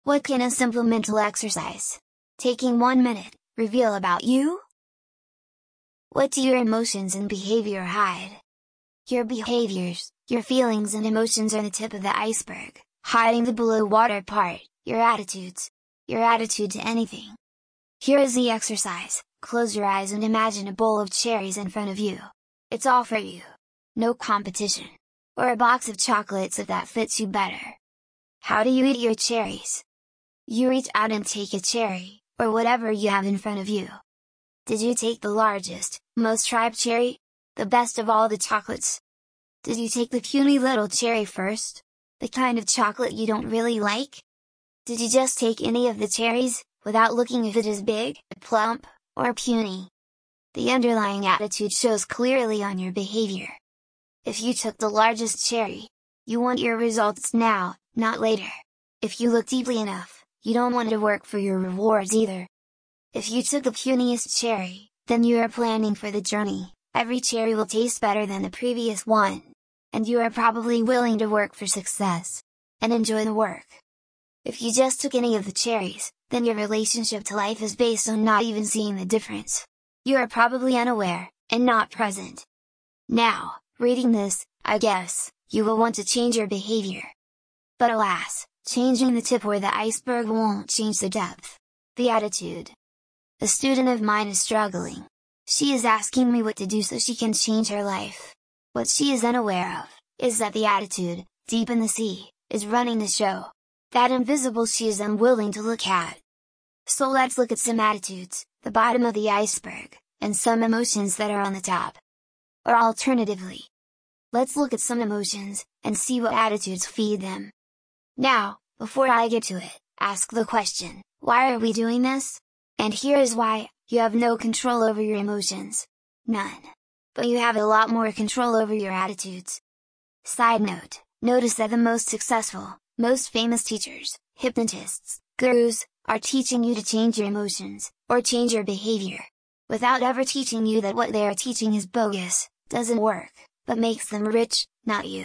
What can a simple mental exercise, taking 1 minute, reveal about you? What do your emotions and behavior hide? Your behaviors, your feelings and emotions are the tip of the iceberg, hiding the below water part, your attitudes. Your attitude to anything. Here is the exercise: close your eyes and imagine a bowl of cherries in front of you. It's all for you. No competition. Or a box of chocolates if that fits you better. How do you eat your cherries? You reach out and take a cherry, or whatever you have in front of you. Did you take the largest, most ripe cherry? The best of all the chocolates? Did you take the puny little cherry first? The kind of chocolate you don't really like? Did you just take any of the cherries, without looking if it is big, plump, or puny? The underlying attitude shows clearly on your behavior. If you took the largest cherry, you want your results now, not later. If you look deeply enough, you don't want to work for your rewards either. If you took the puniest cherry, then you are planning for the journey. Every cherry will taste better than the previous one. And you are probably willing to work for success. And enjoy the work. If you just took any of the cherries, then your relationship to life is based on not even seeing the difference. You are probably unaware, and not present. Now, reading this, I guess, you will want to change your behavior. But alas, changing the tip or the iceberg won't change the depth. The attitude. A student of mine is struggling. She is asking me what to do so she can change her life. What she is unaware of, is that the attitude, deep in the sea, is running the show. That invisible she is unwilling to look at. So let's look at some attitudes, the bottom of the iceberg, and some emotions that are on the top. Or alternatively, let's look at some emotions, and see what attitudes feed them. Now, before I get to it, ask the question, why are we doing this? And here is why: you have no control over your emotions. None. But you have a lot more control over your attitudes. Side note, notice that the most successful, most famous teachers, hypnotists, gurus, are teaching you to change your emotions, or change your behavior, without ever teaching you that what they are teaching is bogus, doesn't work, but makes them rich, not you.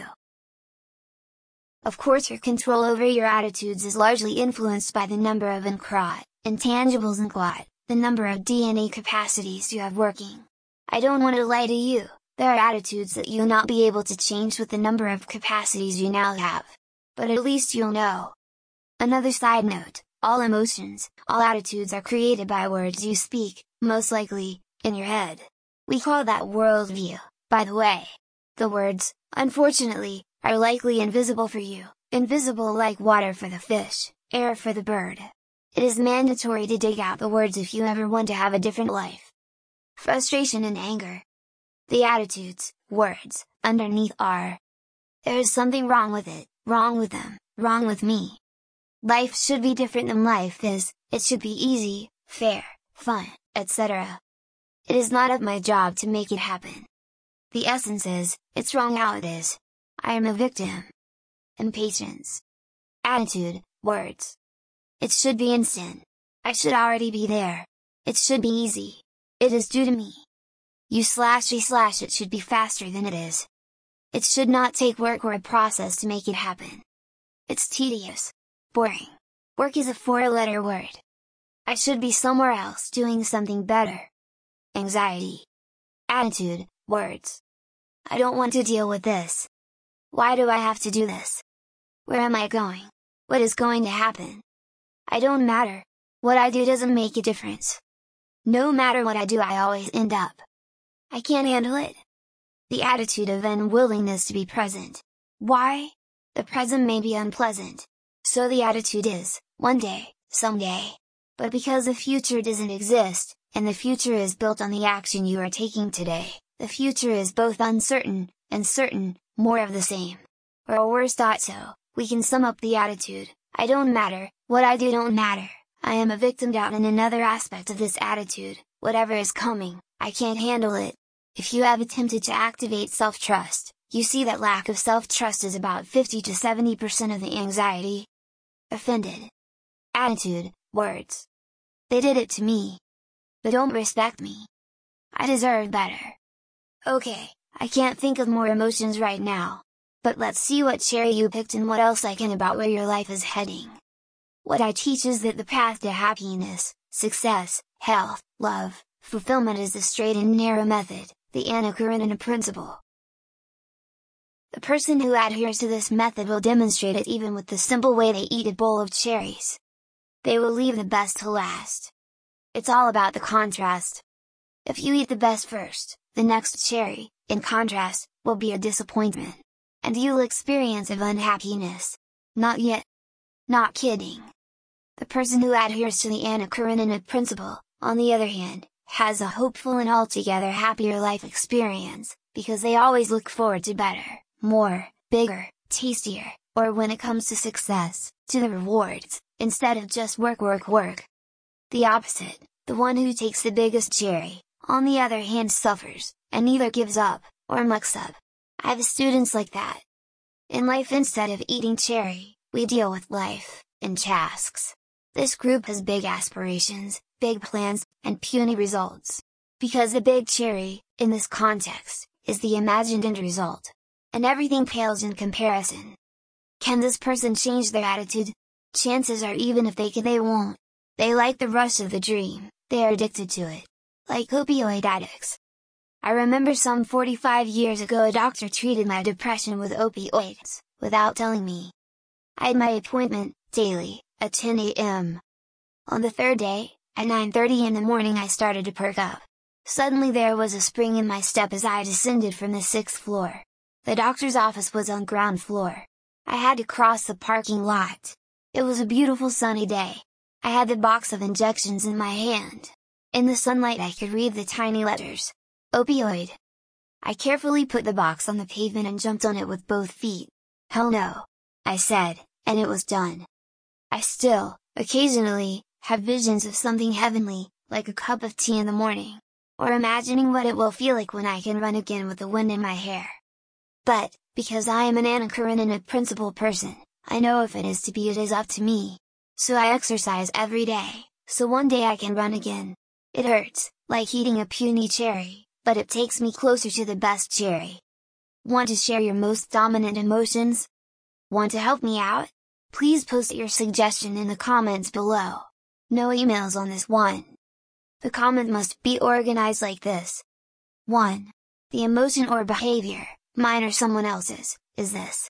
Of course your control over your attitudes is largely influenced by the number of intangibles and the number of DNA capacities you have working. I don't want to lie to you, there are attitudes that you'll not be able to change with the number of capacities you now have. But at least you'll know. Another side note, all emotions, all attitudes are created by words you speak, most likely, in your head. We call that worldview, by the way. The words, unfortunately, are likely invisible for you, invisible like water for the fish, air for the bird. It is mandatory to dig out the words if you ever want to have a different life. Frustration and anger. The attitudes, words, underneath are. There is something wrong with it. Wrong with them, wrong with me. Life should be different than life is, it should be easy, fair, fun, etc. It is not of my job to make it happen. The essence is, it's wrong how it is. I am a victim. Impatience. Attitude, words. It should be instant. I should already be there. It should be easy. It is due to me. It should be faster than it is. It should not take work or a process to make it happen. It's tedious. Boring. Work is a 4-letter word. I should be somewhere else doing something better. Anxiety. Attitude, words. I don't want to deal with this. Why do I have to do this? Where am I going? What is going to happen? I don't matter. What I do doesn't make a difference. No matter what I do, I always end up. I can't handle it. The attitude of unwillingness to be present. Why? The present may be unpleasant. So the attitude is, one day, someday. But because the future doesn't exist, and the future is built on the action you are taking today, the future is both uncertain, and certain, more of the same. Or worse. So, we can sum up the attitude: I don't matter, what I do don't matter, I am a victim. In another aspect of this attitude, whatever is coming, I can't handle it. If you have attempted to activate self-trust, you see that lack of self-trust is about 50 to 70% of the anxiety. Offended. Attitude, words. They did it to me. They don't respect me. I deserve better. Okay, I can't think of more emotions right now. But let's see what cherry you picked and what else I can about where your life is heading. What I teach is that the path to happiness, success, health, love, fulfillment is the straight and narrow method, the Anna Karenina principle. The person who adheres to this method will demonstrate it even with the simple way they eat a bowl of cherries. They will leave the best to last. It's all about the contrast. If you eat the best first, the next cherry, in contrast, will be a disappointment. And you'll experience of unhappiness. Not yet. Not kidding. The person who adheres to the Anna Karenina principle, on the other hand, has a hopeful and altogether happier life experience, because they always look forward to better, more, bigger, tastier, or when it comes to success, to the rewards, instead of just work. The opposite, the one who takes the biggest cherry, on the other hand suffers, and either gives up, or mucks up. I have students like that. In life, instead of eating cherry, we deal with life, in tasks. This group has big aspirations, big plans, and puny results. Because the big cherry, in this context, is the imagined end result. And everything pales in comparison. Can this person change their attitude? Chances are even if they can, they won't. They like the rush of the dream, they are addicted to it. Like opioid addicts. I remember some 45 years ago a doctor treated my depression with opioids, without telling me. I had my appointment, daily, at 10 a.m. On the third day, at 9:30 in the morning I started to perk up. Suddenly there was a spring in my step as I descended from the 6th floor. The doctor's office was on ground floor. I had to cross the parking lot. It was a beautiful sunny day. I had the box of injections in my hand. In the sunlight I could read the tiny letters. Opioid. I carefully put the box on the pavement and jumped on it with both feet. Hell no! I said, and it was done. I still, occasionally, have visions of something heavenly, like a cup of tea in the morning. Or imagining what it will feel like when I can run again with the wind in my hair. But, because I am an Anna Karenina principle person, I know if it is to be, it is up to me. So I exercise every day, so one day I can run again. It hurts, like eating a puny cherry, but it takes me closer to the best cherry. Want to share your most dominant emotions? Want to help me out? Please post your suggestion in the comments below. No emails on this one. The comment must be organized like this. 1. The emotion or behavior, mine or someone else's, is this.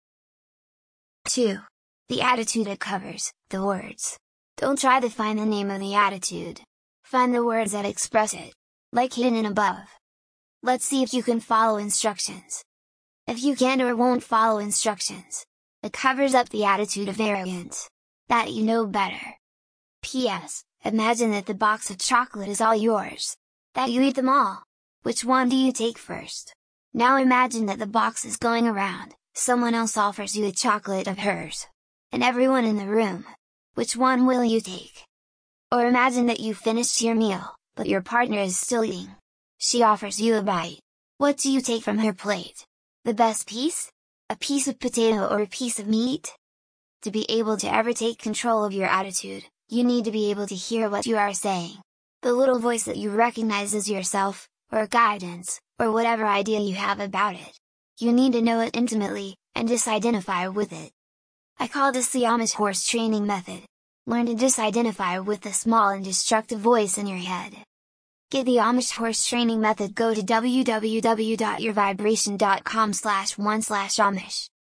2. The attitude it covers, the words. Don't try to find the name of the attitude. Find the words that express it. Like hidden in above. Let's see if you can follow instructions. If you can't or won't follow instructions, it covers up the attitude of arrogance. That you know better. P.S. Imagine that the box of chocolate is all yours. That you eat them all. Which one do you take first? Now imagine that the box is going around, someone else offers you a chocolate of hers. And everyone in the room. Which one will you take? Or imagine that you finished your meal, but your partner is still eating. She offers you a bite. What do you take from her plate? The best piece? A piece of potato or a piece of meat? To be able to ever take control of your attitude, you need to be able to hear what you are saying. The little voice that you recognize as yourself, or guidance, or whatever idea you have about it. You need to know it intimately, and disidentify with it. I call this the Amish horse training method. Learn to disidentify with the small and destructive voice in your head. Get the Amish horse training method. Go to www.yourvibration.com/1/Amish.